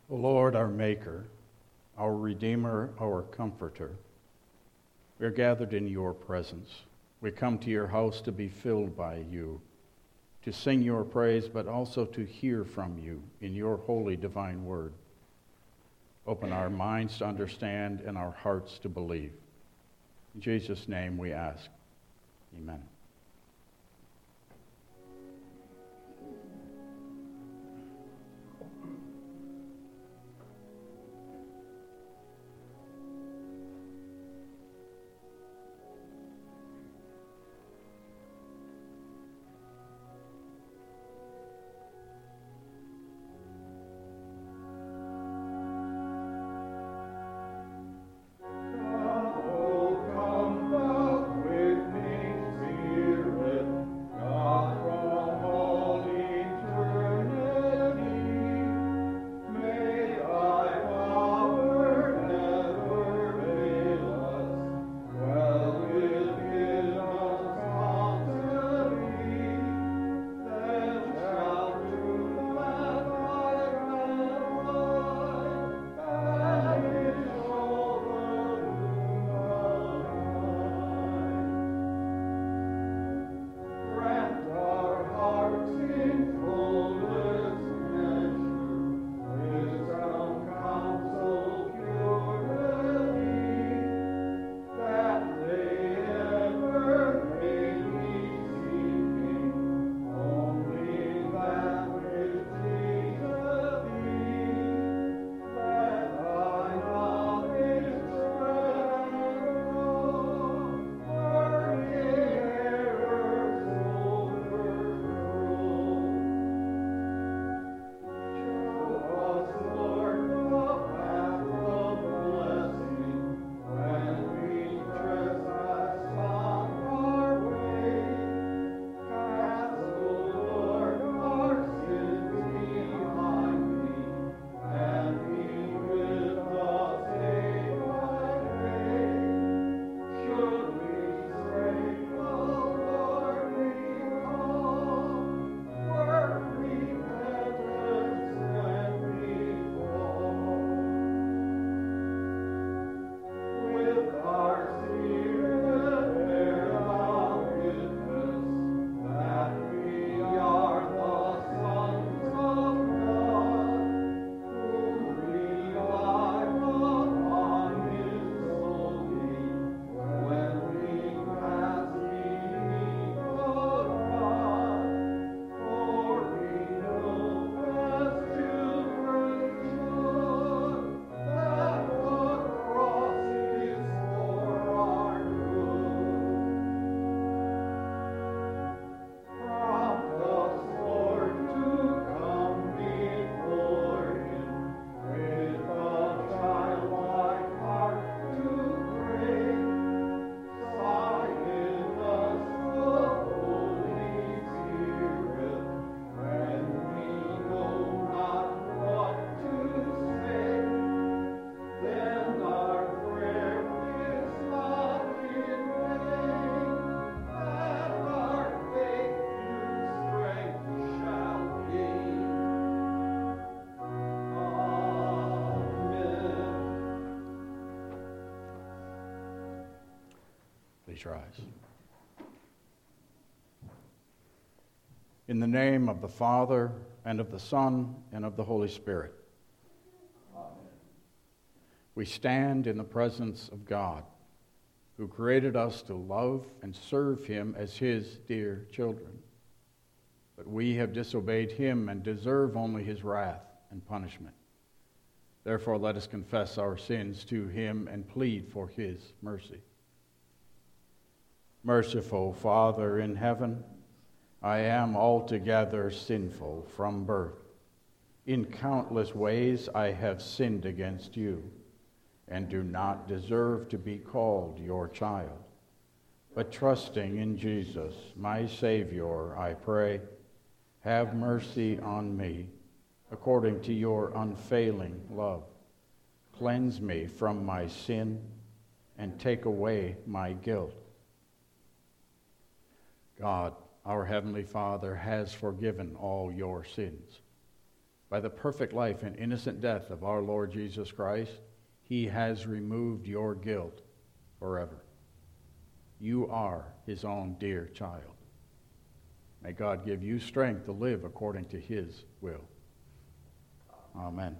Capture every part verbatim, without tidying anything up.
O Lord, our Maker, our Redeemer, our Comforter, we are gathered in your presence. We come to your house to be filled by you, to sing your praise, but also to hear from you in your holy divine word. Open our minds to understand and our hearts to believe. In Jesus' name we ask. Amen. Please rise. In the name of the Father, and of the Son, and of the Holy Spirit. Amen. We stand in the presence of God, who created us to love and serve him as his dear children. But we have disobeyed him and deserve only his wrath and punishment. Therefore, let us confess our sins to him and plead for his mercy. Merciful Father in heaven, I am altogether sinful from birth. In countless ways I have sinned against you, and do not deserve to be called your child. But trusting in Jesus, my Savior, I pray, have mercy on me, according to your unfailing love. Cleanse me from my sin, and take away my guilt. God, our Heavenly Father, has forgiven all your sins. By the perfect life and innocent death of our Lord Jesus Christ, he has removed your guilt forever. You are his own dear child. May God give you strength to live according to his will. Amen.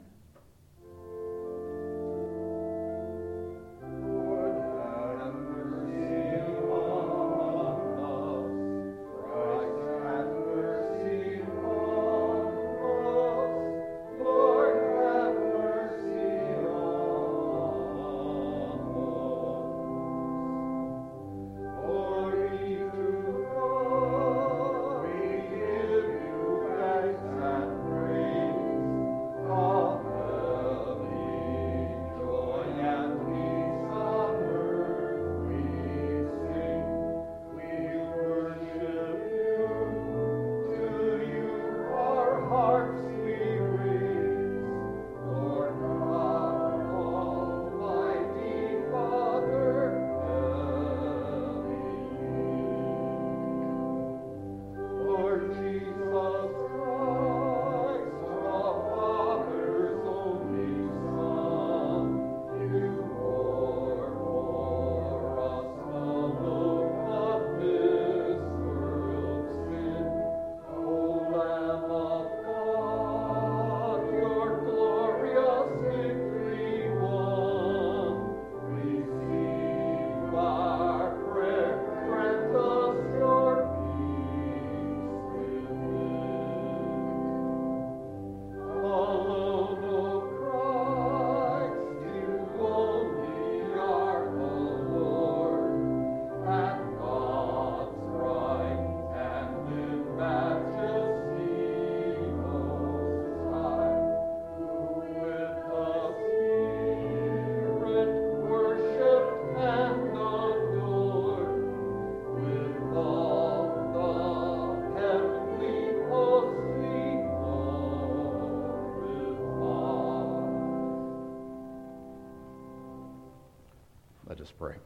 Let us pray.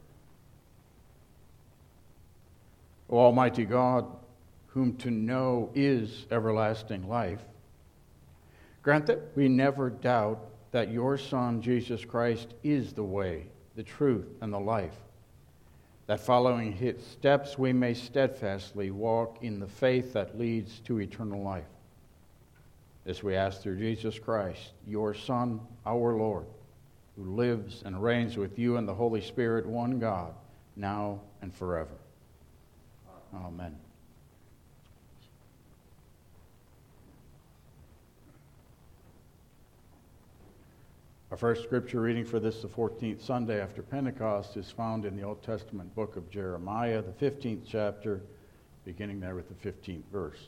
O Almighty God, whom to know is everlasting life, grant that we never doubt that your Son, Jesus Christ, is the way, the truth, and the life, that following his steps we may steadfastly walk in the faith that leads to eternal life. This we ask through Jesus Christ, your Son, our Lord, who lives and reigns with you and the Holy Spirit, one God, now and forever. Amen. Our first scripture reading for this, the fourteenth Sunday after Pentecost, is found in the Old Testament book of Jeremiah, the fifteenth chapter, beginning there with the fifteenth verse.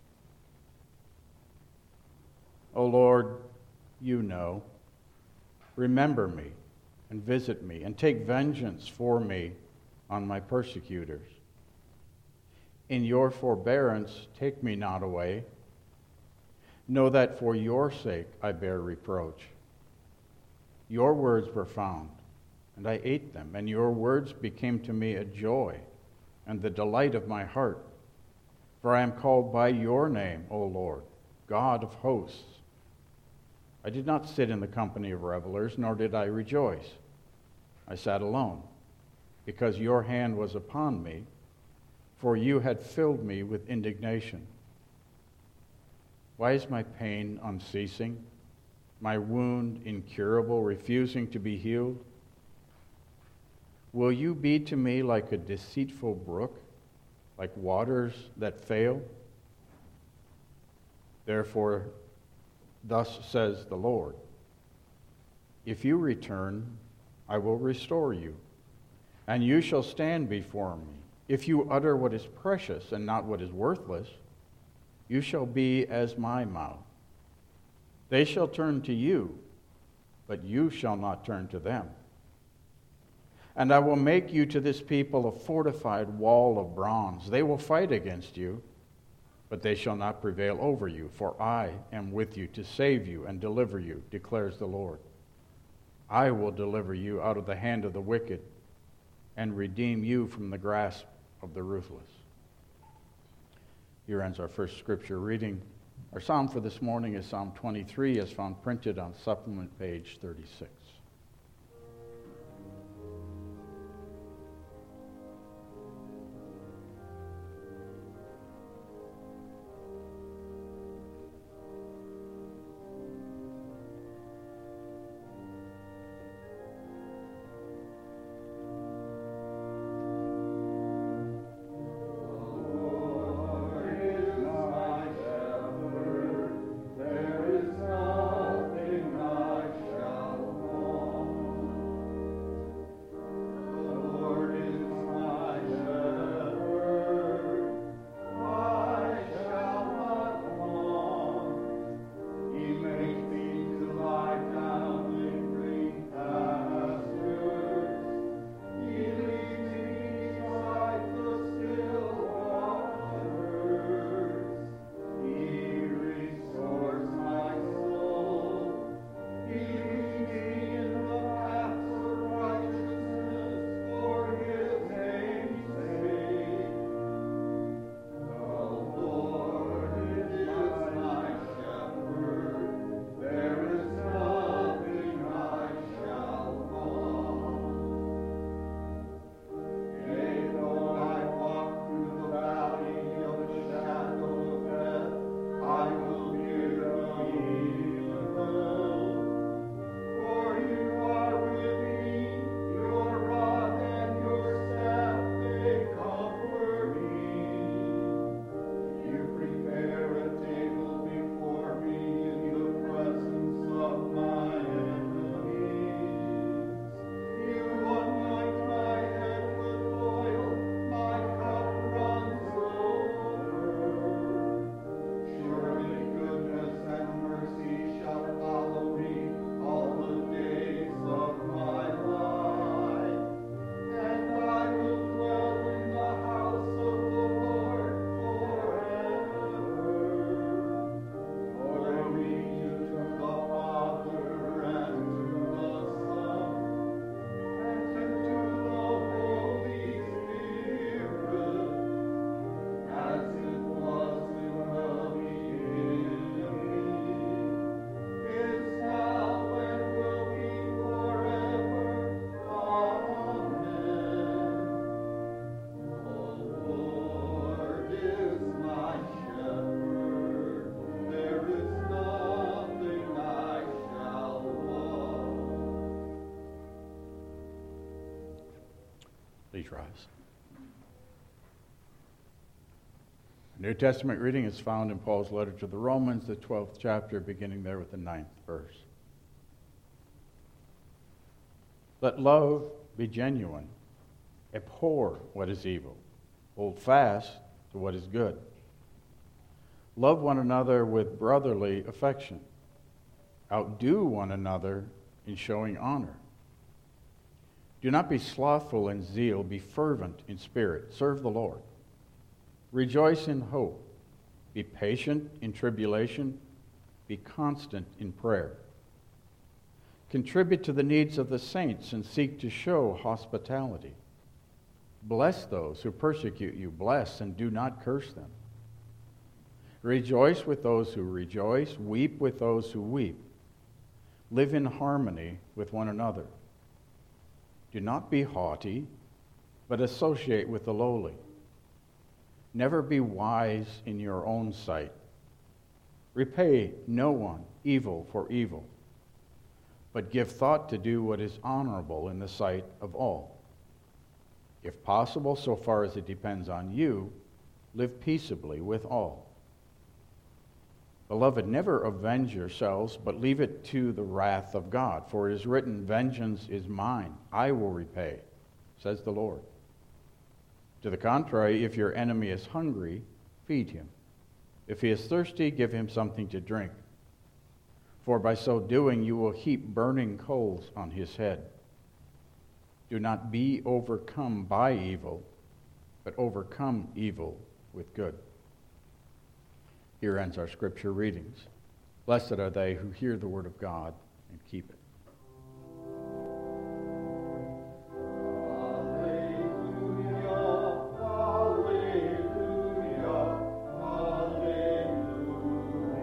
O Lord, you know, remember me and visit me and take vengeance for me on my persecutors. In your forbearance, take me not away. Know that for your sake I bear reproach. Your words were found, and I ate them, and your words became to me a joy and the delight of my heart. For I am called by your name, O Lord, God of hosts. I did not sit in the company of revelers, nor did I rejoice. I sat alone, because your hand was upon me, for you had filled me with indignation. Why is my pain unceasing, my wound incurable, refusing to be healed? Will you be to me like a deceitful brook, like waters that fail? Therefore, thus says the Lord, if you return, I will restore you, and you shall stand before me. If you utter what is precious and not what is worthless, you shall be as my mouth. They shall turn to you, but you shall not turn to them. And I will make you to this people a fortified wall of bronze. They will fight against you, but they shall not prevail over you, for I am with you to save you and deliver you, declares the Lord. I will deliver you out of the hand of the wicked and redeem you from the grasp of the ruthless. Here ends our first scripture reading. Our psalm for this morning is Psalm twenty-three, as found printed on supplement page thirty-six. Please rise. The New Testament reading is found in Paul's letter to the Romans, the twelfth chapter, beginning there with the ninth verse. Let love be genuine. Abhor what is evil. Hold fast to what is good. Love one another with brotherly affection. Outdo one another in showing honor. Do not be slothful in zeal. Be fervent in spirit. Serve the Lord. Rejoice in hope. Be patient in tribulation. Be constant in prayer. Contribute to the needs of the saints and seek to show hospitality. Bless those who persecute you. Bless and do not curse them. Rejoice with those who rejoice. Weep with those who weep. Live in harmony with one another. Do not be haughty, but associate with the lowly. Never be wise in your own sight. Repay no one evil for evil, but give thought to do what is honorable in the sight of all. If possible, so far as it depends on you, live peaceably with all. Beloved, never avenge yourselves, but leave it to the wrath of God. For it is written, vengeance is mine, I will repay, says the Lord. To the contrary, if your enemy is hungry, feed him. If he is thirsty, give him something to drink. For by so doing, you will heap burning coals on his head. Do not be overcome by evil, but overcome evil with good. Here ends our scripture readings. Blessed are they who hear the word of God and keep it. Hallelujah, hallelujah, hallelujah.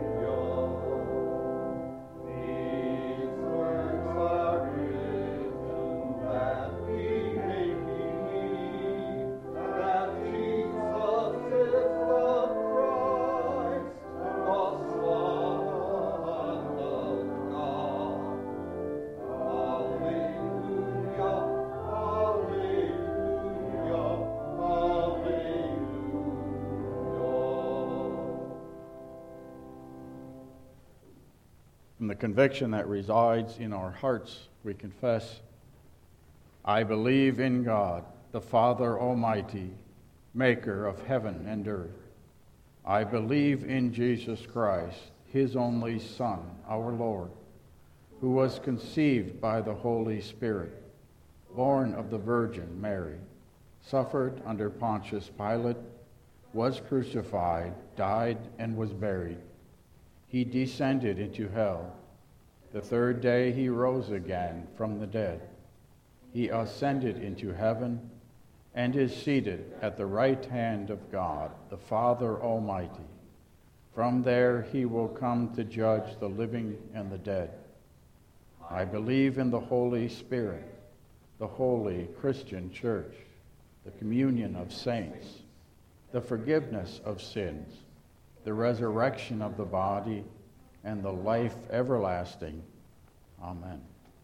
conviction that resides in our hearts, we confess, I believe in God, the Father Almighty, maker of heaven and earth. I believe in Jesus Christ, his only Son, our Lord, who was conceived by the Holy Spirit, born of the Virgin Mary, suffered under Pontius Pilate, was crucified, died, and was buried. He descended into hell. The third day he rose again from the dead. He ascended into heaven and is seated at the right hand of God, the Father Almighty. From there he will come to judge the living and the dead. I believe in the Holy Spirit, the holy Christian church, the communion of saints, the forgiveness of sins, the resurrection of the body, and the life everlasting. Amen.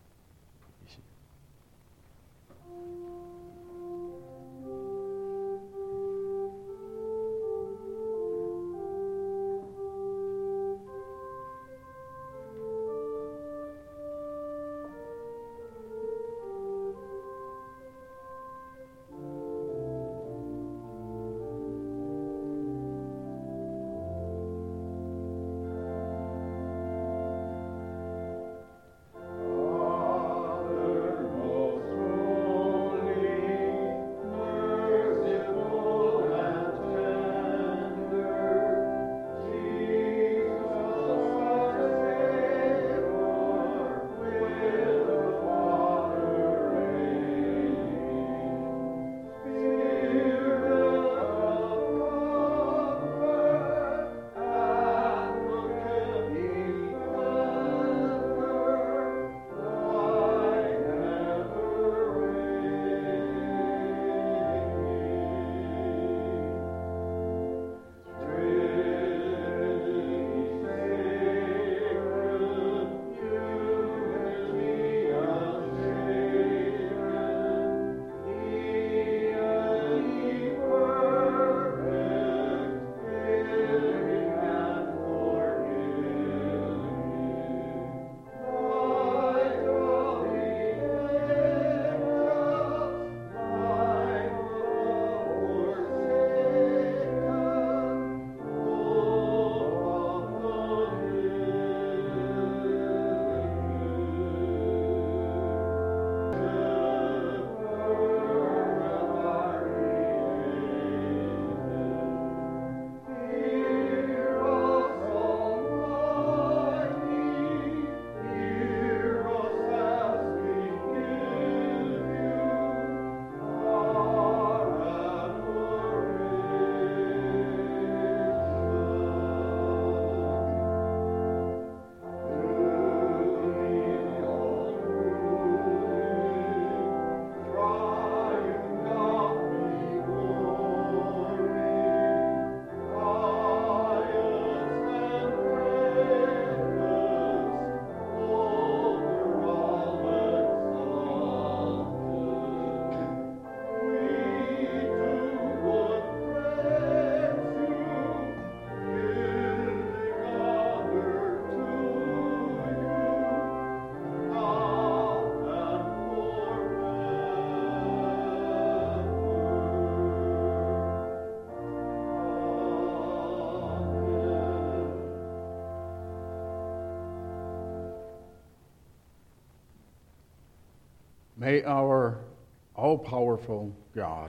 May our all-powerful God,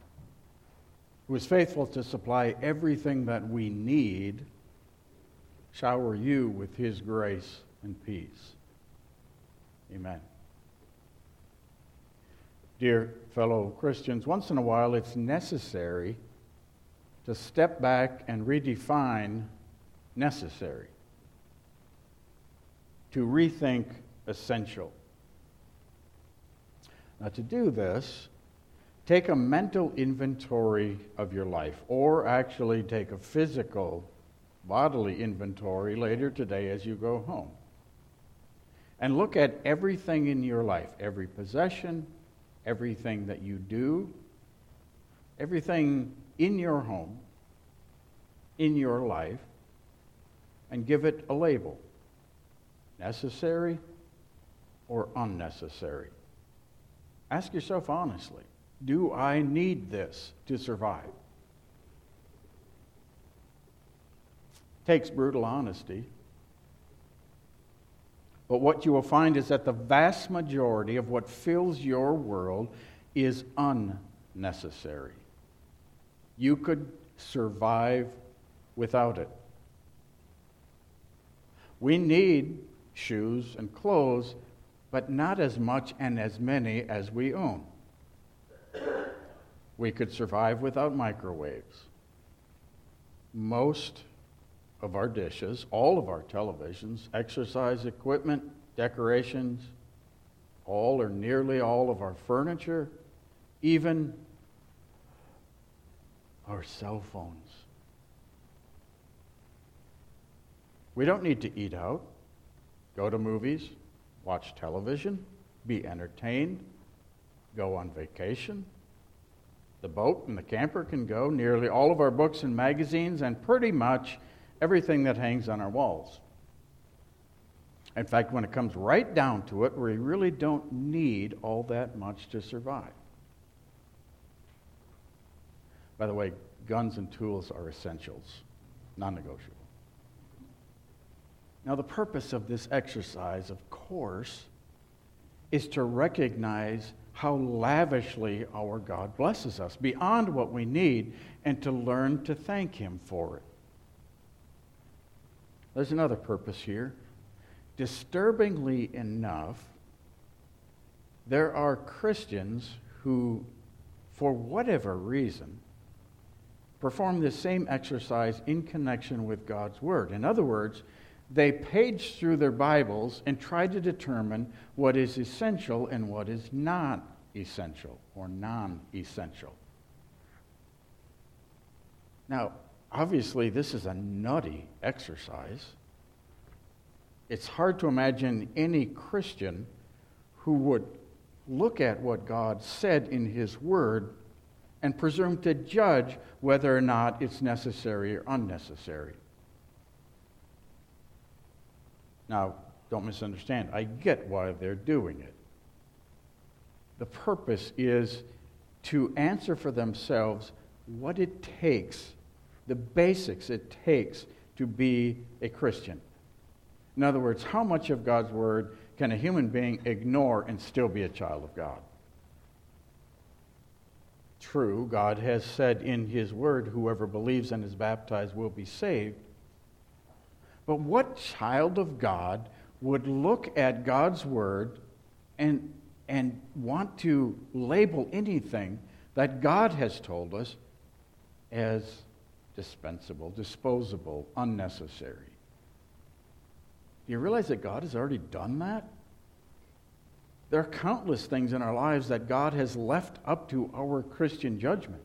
who is faithful to supply everything that we need, shower you with his grace and peace. Amen. Dear fellow Christians, once in a while it's necessary to step back and redefine necessary, to rethink essential. Now, to do this, take a mental inventory of your life, or actually take a physical, bodily inventory later today as you go home. And look at everything in your life, every possession, everything that you do, everything in your home, in your life, and give it a label. necessary or unnecessary? Ask yourself honestly, do I need this to survive? Takes brutal honesty. But what you will find is that the vast majority of what fills your world is unnecessary. You could survive without it. We need shoes and clothes, but not as much and as many as we own. We could survive without microwaves. Most of our dishes, all of our televisions, exercise equipment, decorations, all or nearly all of our furniture, even our cell phones. We don't need to eat out, go to movies, watch television, be entertained, go on vacation. The boat and the camper can go, nearly all of our books and magazines, and pretty much everything that hangs on our walls. In fact, when it comes right down to it, we really don't need all that much to survive. By the way, guns and tools are essentials, non-negotiable. Now, the purpose of this exercise, of course, is to recognize how lavishly our God blesses us, beyond what we need, and to learn to thank Him for it. There's another purpose here. Disturbingly enough, there are Christians who, for whatever reason, perform this same exercise in connection with God's Word. In other words, they page through their Bibles and try to determine what is essential and what is not essential or non-essential. Now, obviously, this is a nutty exercise. It's hard to imagine any Christian who would look at what God said in His Word and presume to judge whether or not it's necessary or unnecessary. Now, don't misunderstand. I get why they're doing it. The purpose is to answer for themselves what it takes, the basics it takes to be a Christian. In other words, how much of God's Word can a human being ignore and still be a child of God? True, God has said in His Word, whoever believes and is baptized will be saved. But what child of God would look at God's Word and, and want to label anything that God has told us as dispensable, disposable, unnecessary? Do you realize that God has already done that? There are countless things in our lives that God has left up to our Christian judgment.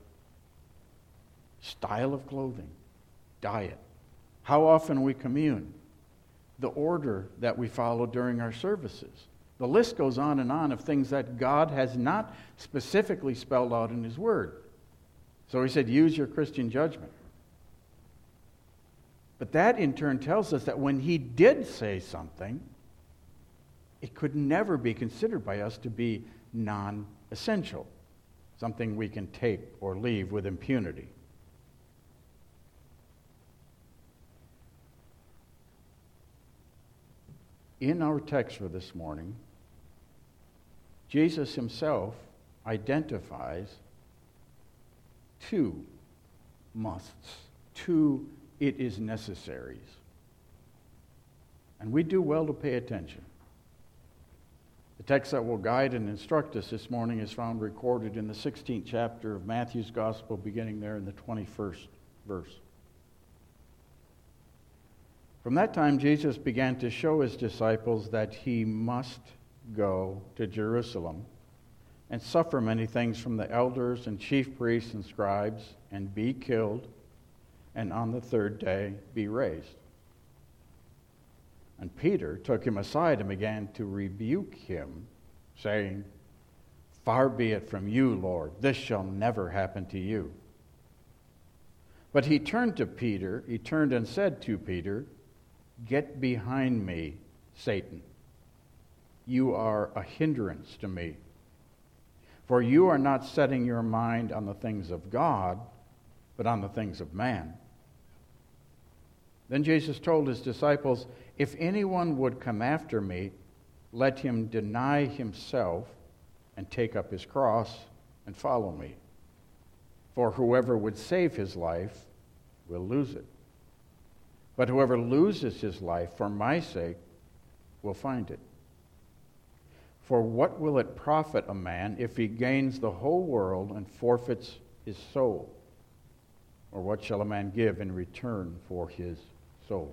Style of clothing, diet, how often we commune, the order that we follow during our services. The list goes on and on of things that God has not specifically spelled out in His Word. So He said, use your Christian judgment. But that in turn tells us that when He did say something, it could never be considered by us to be non-essential, something we can take or leave with impunity. In our text for this morning, Jesus Himself identifies two musts, two it is necessaries. And we do well to pay attention. The text that will guide and instruct us this morning is found recorded in the sixteenth chapter of Matthew's Gospel, beginning there in the twenty-first verse. From that time, Jesus began to show His disciples that He must go to Jerusalem and suffer many things from the elders and chief priests and scribes, and be killed, and on the third day be raised. And Peter took Him aside and began to rebuke Him, saying, "Far be it from you, Lord, this shall never happen to you." But He turned to Peter, He turned and said to Peter, "Get behind me, Satan. You are a hindrance to me. For you are not setting your mind on the things of God, but on the things of man. Then Jesus told his disciples, if anyone would come after me, let him deny himself and take up his cross and follow me. For whoever would save his life will lose it. But whoever loses his life for my sake will find it. For what will it profit a man if he gains the whole world and forfeits his soul? Or what shall a man give in return for his soul?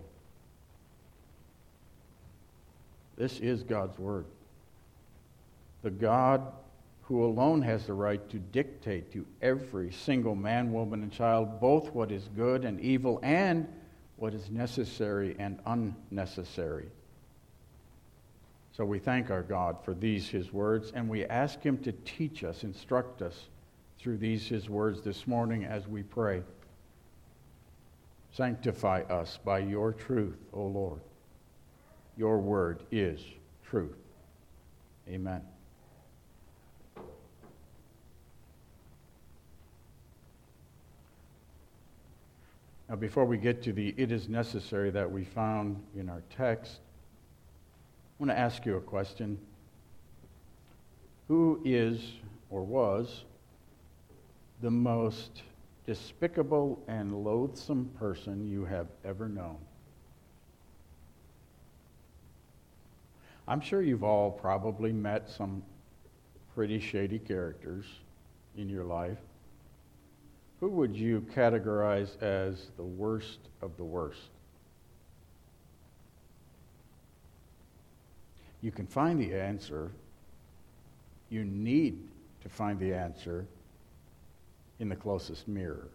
This is God's word. The God who alone has the right to dictate to every single man, woman, and child both what is good and evil and what is necessary and unnecessary. So we thank our God for these his words, and we ask him to teach us, instruct us through these his words this morning as we pray. Sanctify us by your truth, O Lord. Your word is truth. Amen. Now, before we get to the it is necessary that we found in our text, I want to ask you a question. Who is or was the most despicable and loathsome person you have ever known? I'm sure you've all probably met some pretty shady characters in your life. Who would you categorize as the worst of the worst? You can find the answer. You need to find the answer in the closest mirror.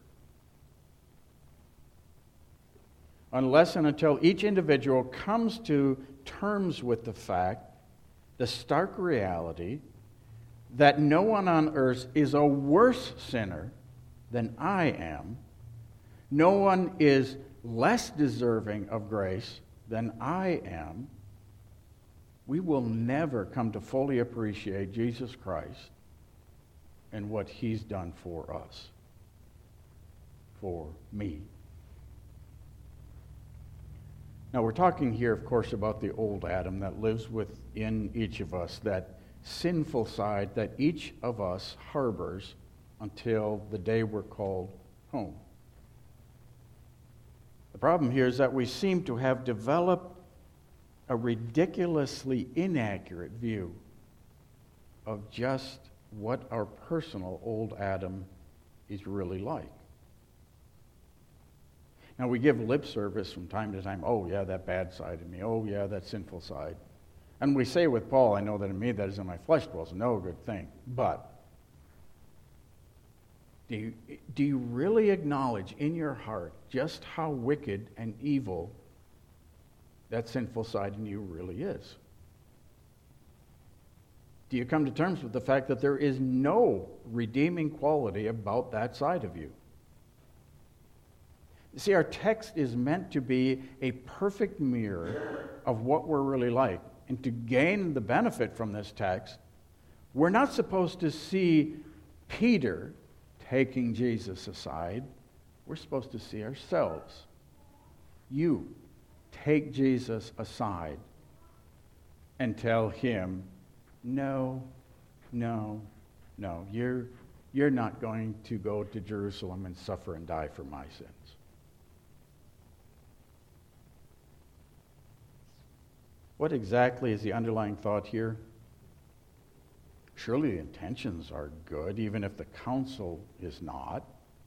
Unless and until each individual comes to terms with the fact, the stark reality, that no one on earth is a worse sinner than I am, no one is less deserving of grace than I am, we will never come to fully appreciate Jesus Christ and what he's done for us, for me. Now, we're talking here, of course, about the old Adam that lives within each of us, that sinful side that each of us harbors until the day we're called home. The problem here is that we seem to have developed a ridiculously inaccurate view of just what our personal old Adam is really like. Now, we give lip service from time to time. Oh, yeah, that bad side of me. Oh, yeah, that sinful side. And we say with Paul, I know that in me that is in my flesh dwells no good thing. But do you, do you really acknowledge in your heart just how wicked and evil that sinful side in you really is? Do you come to terms with the fact that there is no redeeming quality about that side of you? You see, our text is meant to be a perfect mirror of what we're really like. And to gain the benefit from this text, we're not supposed to see Peter taking Jesus aside. We're supposed to see ourselves. You take Jesus aside and tell him, no, no, no, you're, you're not going to go to Jerusalem and suffer and die for my sins. What exactly is the underlying thought here? Surely the intentions are good, even if the counsel is not.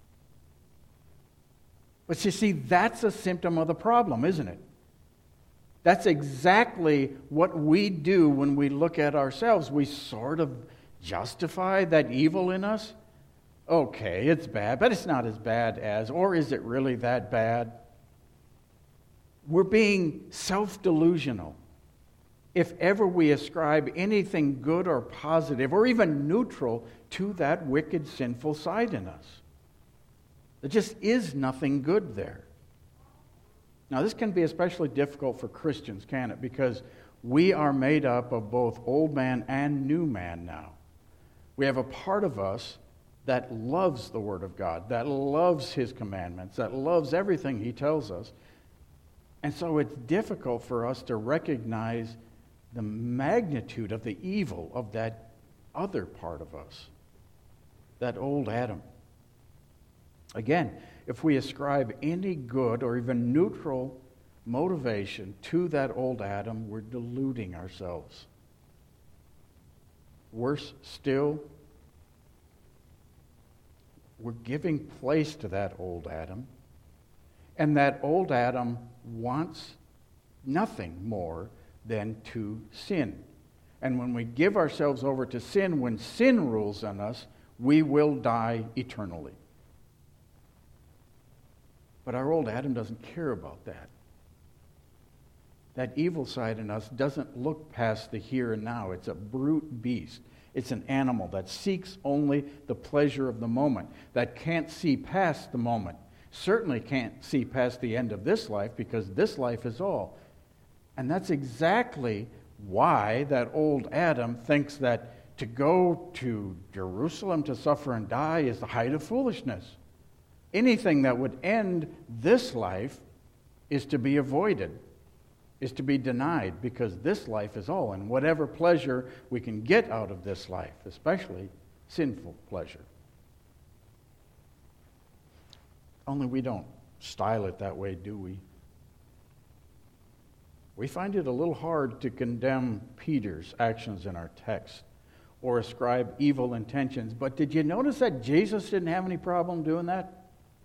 But you see, that's a symptom of the problem, isn't it? That's exactly what we do when we look at ourselves. We sort of justify that evil in us. Okay, it's bad, but it's not as bad as, or is it really that bad? We're being self-delusional. If ever we ascribe anything good or positive or even neutral to that wicked, sinful side in us. There just is nothing good there. Now, this can be especially difficult for Christians, can it? Because We are made up of both old man and new man now. We have a part of us that loves the Word of God, that loves His commandments, that loves everything He tells us. And so it's difficult for us to recognize the magnitude of the evil of that other part of us, that old Adam. Again, if we ascribe any good or even neutral motivation to that old Adam, we're deluding ourselves. Worse still, we're giving place to that old Adam, and that old Adam wants nothing more than to sin. And when we give ourselves over to sin, when sin rules on us, we will die eternally. But our old Adam doesn't care about that. That evil side in us doesn't look past the here and now. It's a brute beast. It's an animal that seeks only the pleasure of the moment, that can't see past the moment, certainly can't see past the end of this life, because this life is all. And that's exactly why that old Adam thinks that to go to Jerusalem to suffer and die is the height of foolishness. Anything that would end this life is to be avoided, is to be denied, because this life is all, and whatever pleasure we can get out of this life, especially sinful pleasure. Only we don't style it that way, do we? We find it a little hard to condemn Peter's actions in our text or ascribe evil intentions, but did you notice that Jesus didn't have any problem doing that?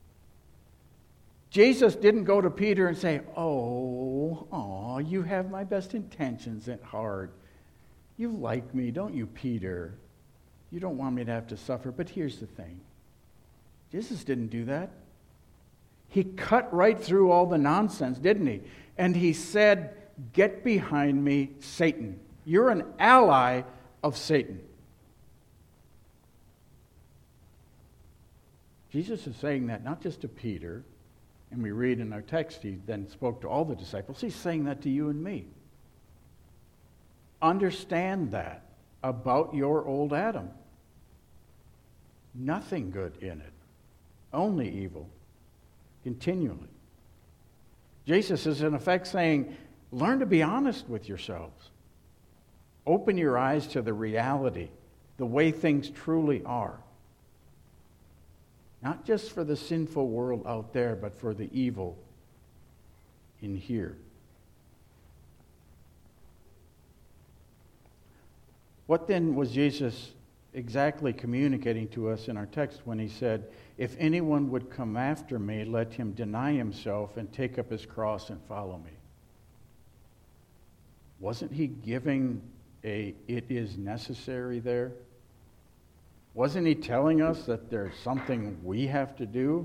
Jesus didn't go to Peter and say, oh, aw, you have my best intentions at heart. You like me, don't you, Peter? You don't want me to have to suffer, but here's the thing. Jesus didn't do that. He cut right through all the nonsense, didn't he? And he said, get behind me, Satan. You're an ally of Satan. Jesus is saying that not just to Peter, and we read in our text, he then spoke to all the disciples. He's saying that to you and me. Understand that about your old Adam. Nothing good in it. Only evil. Continually. Jesus is in effect saying, learn to be honest with yourselves. Open your eyes to the reality, the way things truly are. Not just for the sinful world out there, but for the evil in here. What then was Jesus exactly communicating to us in our text when he said, if anyone would come after me, let him deny himself and take up his cross and follow me? Wasn't he giving a it is necessary there? Wasn't he telling us that there's something we have to do?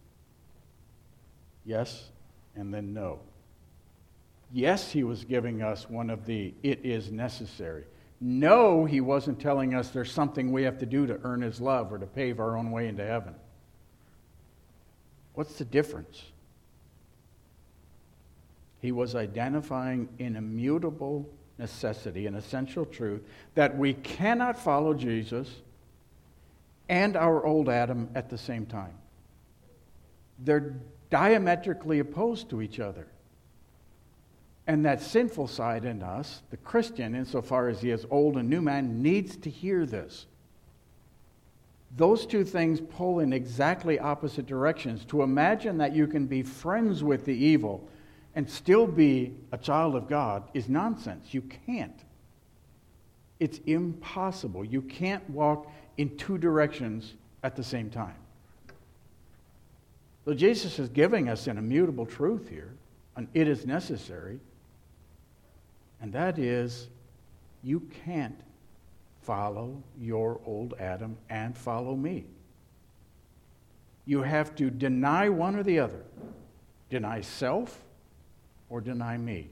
Yes, and then no. Yes, he was giving us one of the it is necessary. No, he wasn't telling us there's something we have to do to earn his love or to pave our own way into heaven. What's the difference? He was identifying an immutable necessity, an essential truth, that we cannot follow Jesus and our old Adam at the same time. They're diametrically opposed to each other. And that sinful side in us, the Christian, insofar as he is old and new man, needs to hear this. Those two things pull in exactly opposite directions. To imagine that you can be friends with the evil and still be a child of God is nonsense. You can't. It's impossible. You can't walk in two directions at the same time. So Jesus is giving us an immutable truth here, and it is necessary, and that is, you can't follow your old Adam and follow me. You have to deny one or the other. Deny self or deny me.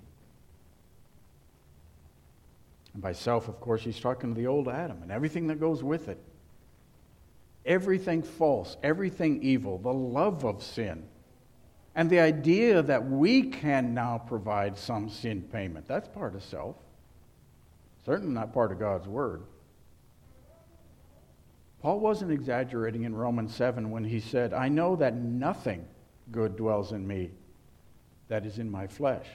And by self, of course, he's talking to the old Adam and everything that goes with it. Everything false, everything evil, the love of sin, and the idea that we can now provide some sin payment. That's part of self. Certainly not part of God's Word. Paul wasn't exaggerating in Romans seven when he said, I know that nothing good dwells in me that is in my flesh.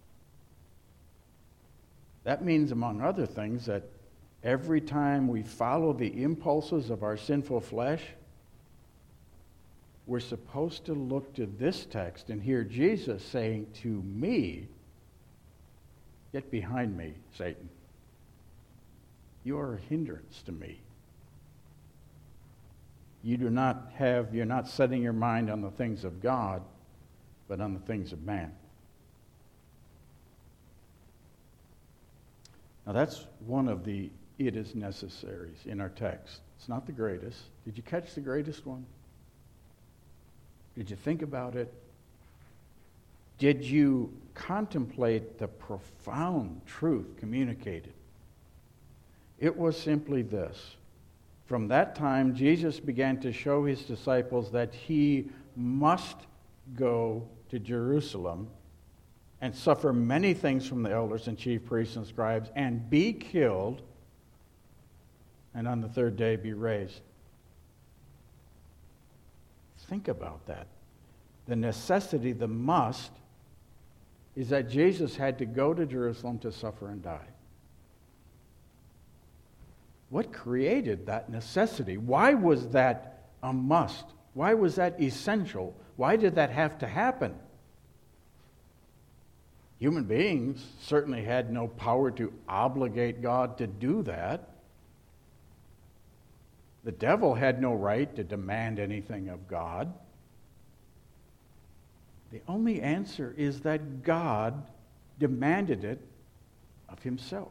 That means, among other things, that every time we follow the impulses of our sinful flesh, we're supposed to look to this text and hear Jesus saying to me, get behind me, Satan. You are a hindrance to me. You do not have, you're not setting your mind on the things of God, but on the things of man. Now that's one of the it is necessaries in our text. It's not the greatest. Did you catch the greatest one? Did you think about it? Did you contemplate the profound truth communicated? It was simply this. From that time, Jesus began to show his disciples that he must go to Jerusalem and suffer many things from the elders and chief priests and scribes and be killed, and on the third day be raised. Think about that. The necessity, the must, is that Jesus had to go to Jerusalem to suffer and die. What created that necessity? Why was that a must? Why was that essential? Why did that have to happen? Human beings certainly had no power to obligate God to do that. The devil had no right to demand anything of God. The only answer is that God demanded it of himself.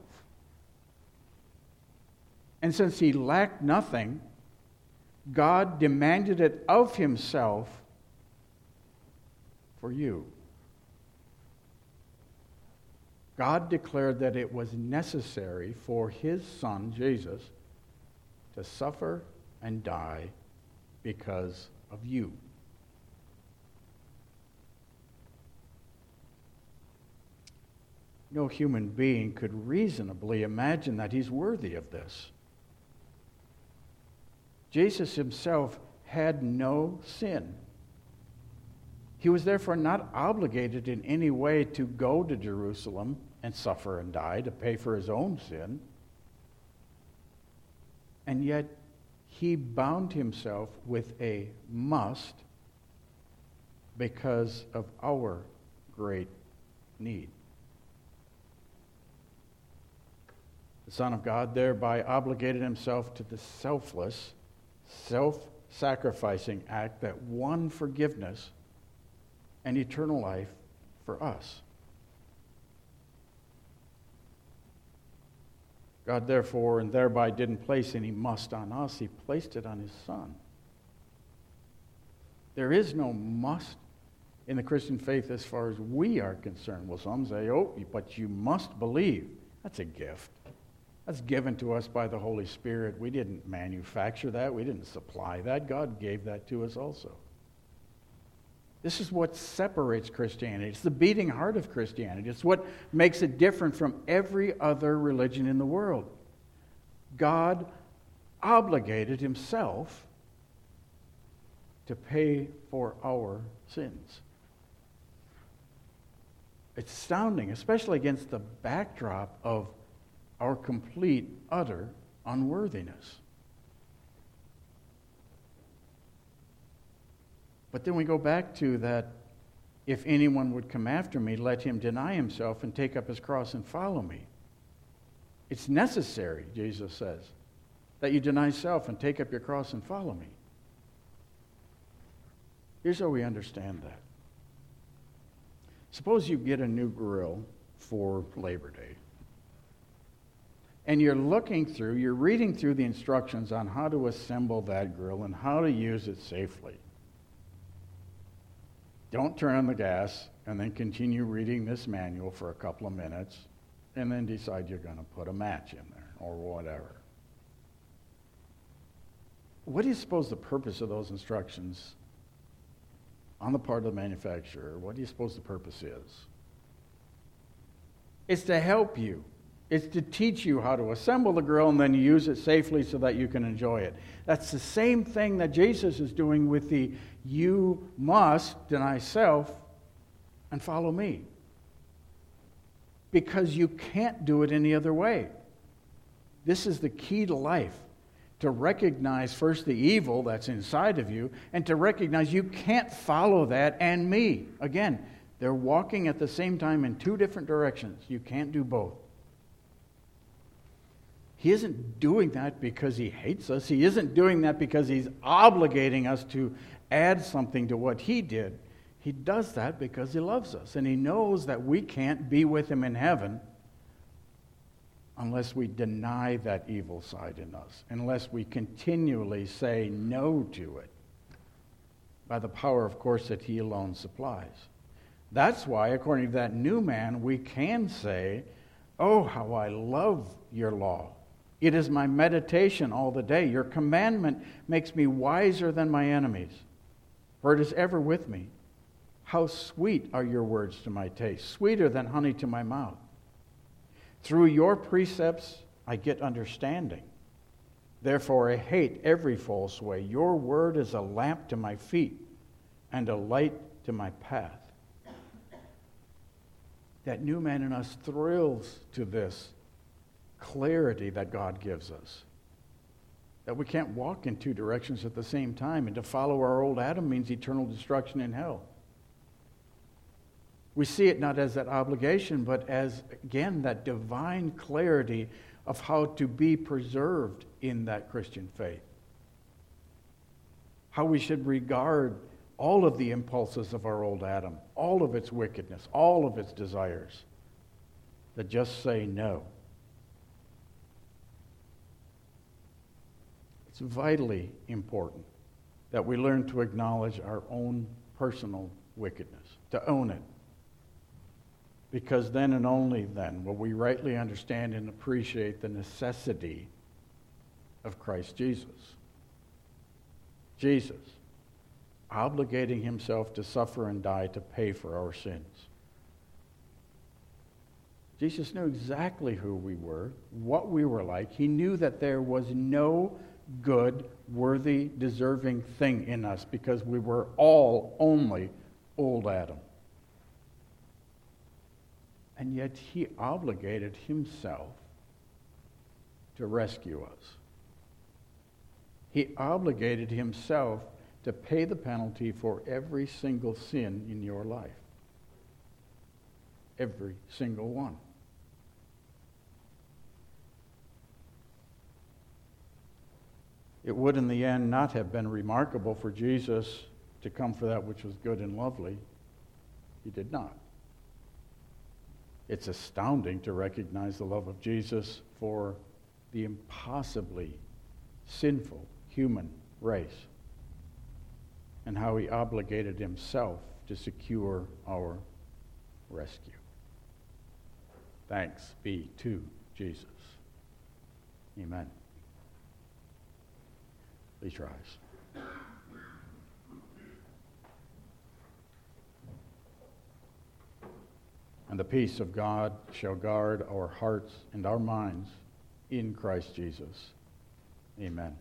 And since he lacked nothing, God demanded it of himself for you. God declared that it was necessary for his Son, Jesus, to suffer and die because of you. No human being could reasonably imagine that he's worthy of this. Jesus himself had no sin. He was therefore not obligated in any way to go to Jerusalem and suffer and die to pay for his own sin. And yet, he bound himself with a must because of our great need. The Son of God thereby obligated himself to the selfless, self-sacrificing act that won forgiveness and eternal life for us. God therefore and thereby didn't place any must on us. He placed it on his Son. There is no must in the Christian faith as far as we are concerned. Well, some say, oh, but you must believe. That's a gift. That's given to us by the Holy Spirit. We didn't manufacture that. We didn't supply that. God gave that to us also. This is what separates Christianity. It's the beating heart of Christianity. It's what makes it different from every other religion in the world. God obligated himself to pay for our sins. It's astounding, especially against the backdrop of our complete, utter unworthiness. But then we go back to that, if anyone would come after me, let him deny himself and take up his cross and follow me. It's necessary, Jesus says, that you deny self and take up your cross and follow me. Here's how we understand that. Suppose you get a new grill for Labor Day. And you're looking through, you're reading through the instructions on how to assemble that grill and how to use it safely. Don't turn on the gas and then continue reading this manual for a couple of minutes and then decide you're going to put a match in there or whatever. What do you suppose the purpose of those instructions on the part of the manufacturer, what do you suppose the purpose is? It's to help you It's to teach you how to assemble the grill and then use it safely so that you can enjoy it. That's the same thing that Jesus is doing with the you must deny self and follow me. Because you can't do it any other way. This is the key to life. To recognize first the evil that's inside of you and to recognize you can't follow that and me. Again, they're walking at the same time in two different directions. You can't do both. He isn't doing that because he hates us. He isn't doing that because he's obligating us to add something to what he did. He does that because he loves us. And he knows that we can't be with him in heaven unless we deny that evil side in us, unless we continually say no to it, by the power, of course, that he alone supplies. That's why, according to that new man, we can say, oh, how I love your law. It is my meditation all the day. Your commandment makes me wiser than my enemies, for it is ever with me. How sweet are your words to my taste, sweeter than honey to my mouth. Through your precepts I get understanding. Therefore I hate every false way. Your word is a lamp to my feet and a light to my path. That new man in us thrills to this clarity that God gives us. That we can't walk in two directions at the same time, and to follow our old Adam means eternal destruction in hell. We see it not as that obligation, but as, again, that divine clarity of how to be preserved in that Christian faith. How we should regard all of the impulses of our old Adam, all of its wickedness, all of its desires, that just say no. It's vitally important that we learn to acknowledge our own personal wickedness, to own it. Because then and only then will we rightly understand and appreciate the necessity of Christ Jesus. Jesus, obligating himself to suffer and die to pay for our sins. Jesus knew exactly who we were, what we were like. He knew that there was no good, worthy, deserving thing in us because we were all only old Adam. And yet he obligated himself to rescue us. He obligated himself to pay the penalty for every single sin in your life. Every single one. It would in the end not have been remarkable for Jesus to come for that which was good and lovely. He did not. It's astounding to recognize the love of Jesus for the impossibly sinful human race and how he obligated himself to secure our rescue. Thanks be to Jesus. Amen. Please rise. And the peace of God shall guard our hearts and our minds in Christ Jesus. Amen.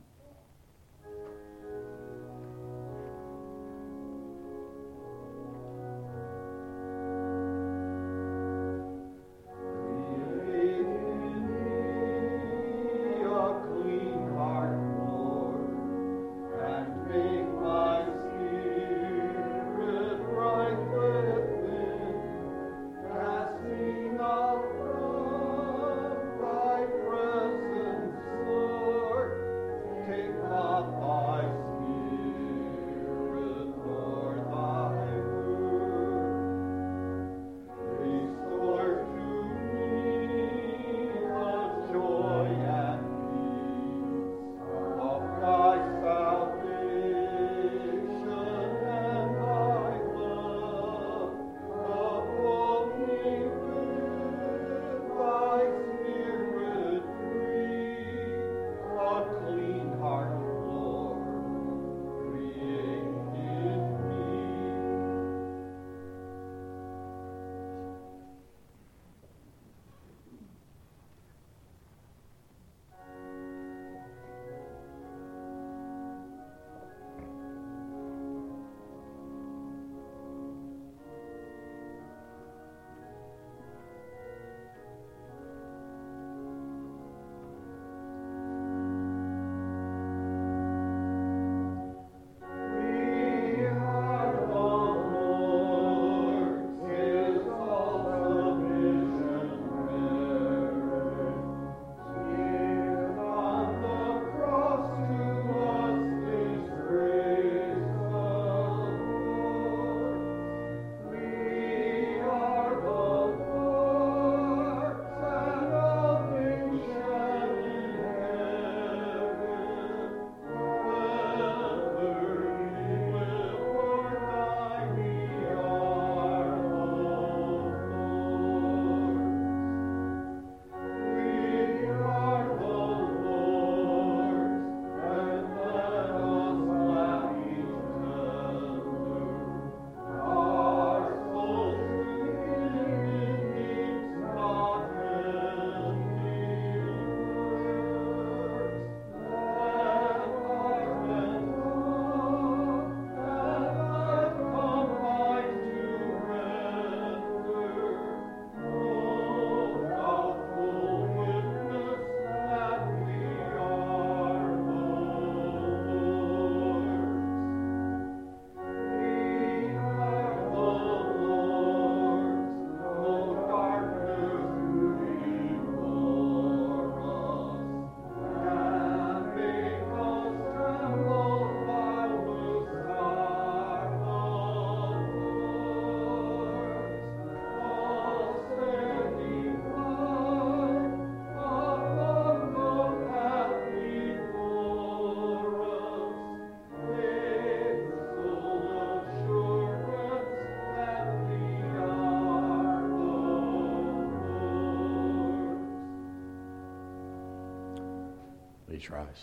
Please rise.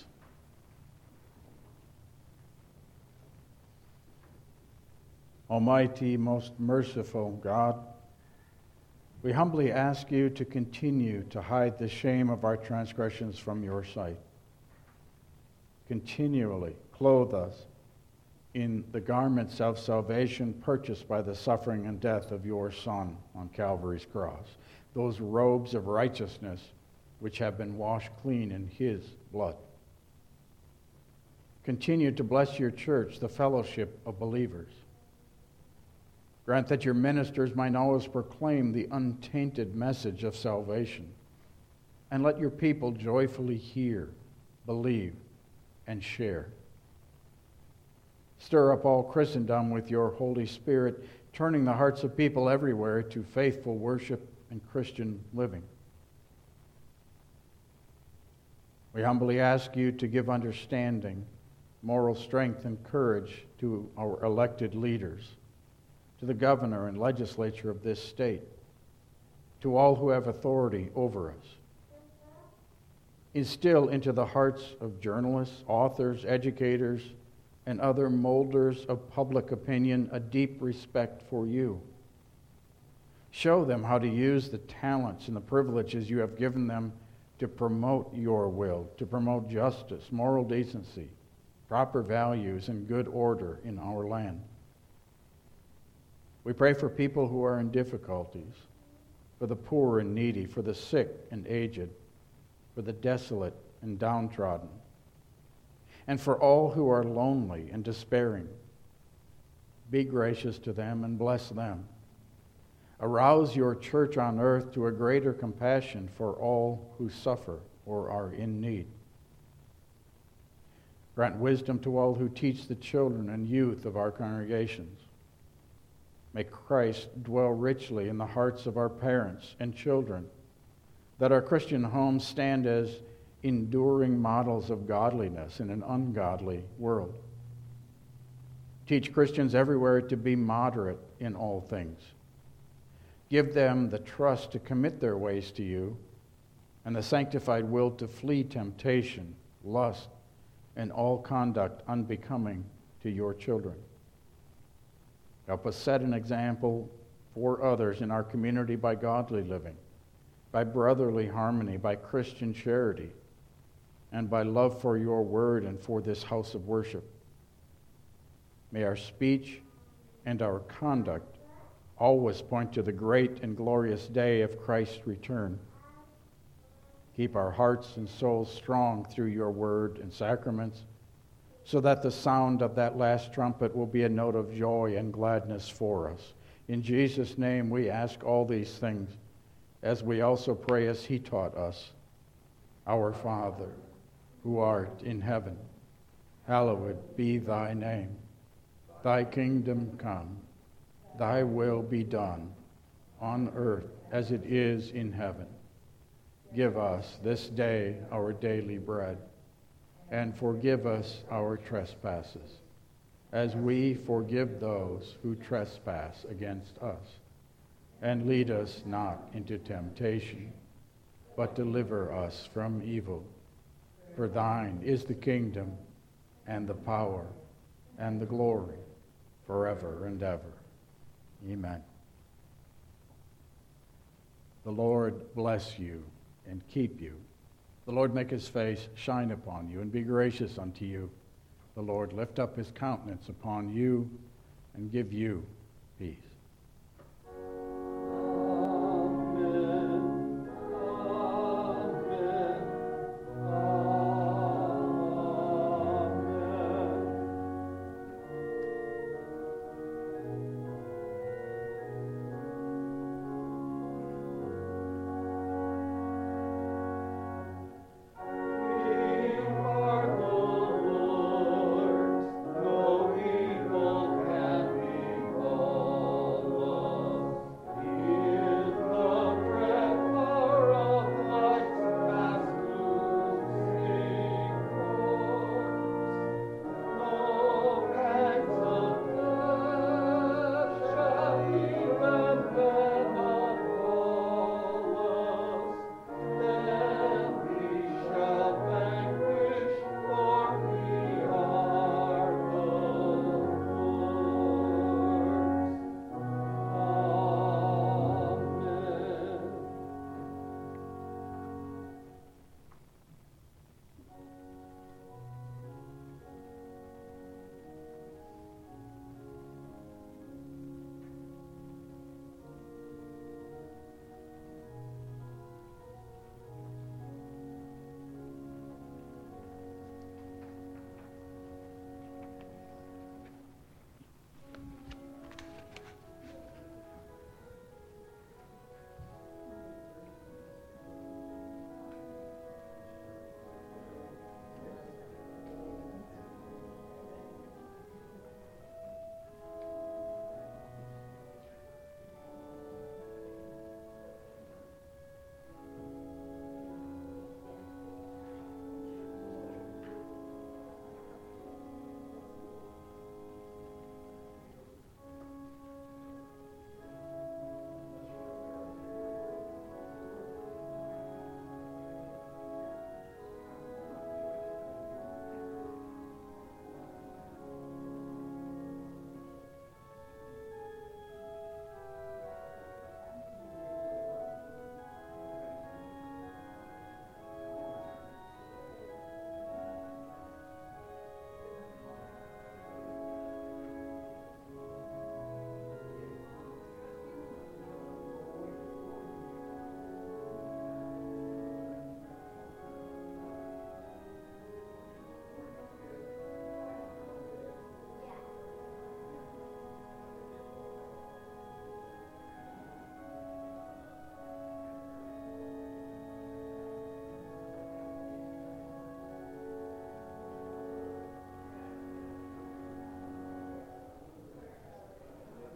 Almighty, most merciful God, we humbly ask you to continue to hide the shame of our transgressions from your sight. Continually clothe us in the garments of salvation purchased by the suffering and death of your Son on Calvary's cross, those robes of righteousness which have been washed clean in his blood. Continue to bless your church, the fellowship of believers. Grant that your ministers might always proclaim the untainted message of salvation, and let your people joyfully hear, believe, and share. Stir up all Christendom with your Holy Spirit, turning the hearts of people everywhere to faithful worship and Christian living. We humbly ask you to give understanding, moral strength, and courage to our elected leaders, to the governor and legislature of this state, to all who have authority over us. Instill into the hearts of journalists, authors, educators, and other molders of public opinion a deep respect for you. Show them how to use the talents and the privileges you have given them to promote your will, to promote justice, moral decency, proper values, and good order in our land. We pray for people who are in difficulties, for the poor and needy, for the sick and aged, for the desolate and downtrodden, and for all who are lonely and despairing. Be gracious to them and bless them. Arouse your church on earth to a greater compassion for all who suffer or are in need. Grant wisdom to all who teach the children and youth of our congregations. May Christ dwell richly in the hearts of our parents and children, that our Christian homes stand as enduring models of godliness in an ungodly world. Teach Christians everywhere to be moderate in all things. Give them the trust to commit their ways to you, and the sanctified will to flee temptation, lust, and all conduct unbecoming to your children. Help us set an example for others in our community by godly living, by brotherly harmony, by Christian charity, and by love for your word and for this house of worship. May our speech and our conduct always point to the great and glorious day of Christ's return. Keep our hearts and souls strong through your word and sacraments, so that the sound of that last trumpet will be a note of joy and gladness for us. In Jesus' name we ask all these things, as we also pray as he taught us. Our Father, who art in heaven, hallowed be thy name. Thy kingdom come, thy will be done, on earth as it is in heaven. Give us this day our daily bread, and forgive us our trespasses, as we forgive those who trespass against us. And lead us not into temptation, but deliver us from evil. For thine is the kingdom, and the power, and the glory, forever and ever. Amen. The Lord bless you and keep you. The Lord make his face shine upon you and be gracious unto you. The Lord lift up his countenance upon you and give you peace.